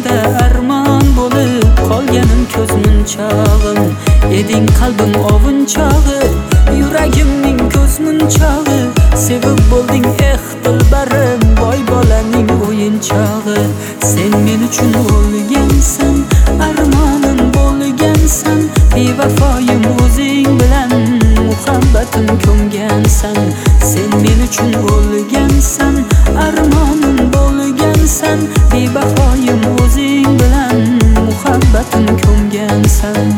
yurakda armon bo'lib qolganim ko'z munchog'im. Eding qalbim ovunchog'i, yuragimning ko'z munchog'i. Sevib bo'lding dilbarim, boy bolaning o'yinchog'i. Sen men uchun o'lgansan, armonim bo'lgansan. Bevafoyim o'zing bilan muhabbatim ko'mgansan. Sen men uchun o'lgansan, armonim bo'lgansan. Bevafoyim o'zing bilan muhabbatim ko'mgansan.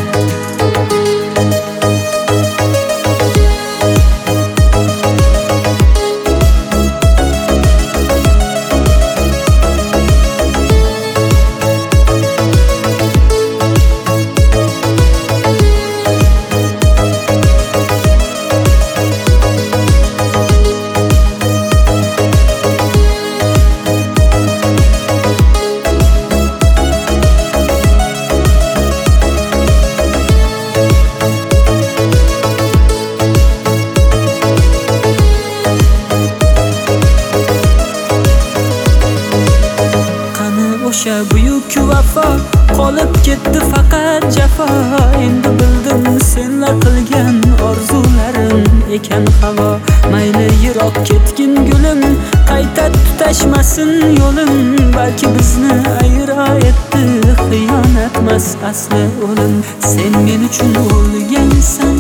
O'sha buyuk vafo qolib ketdi faqat jafo. Endi bildim senlar qilgan orzularim ekan havo. Mayli yiroq ketgin gulim, qayta tutashmasin yo'lim. Balki bizni ayro etdi xiyonatmas asli o'lim. Sen men uchun o'lgansan,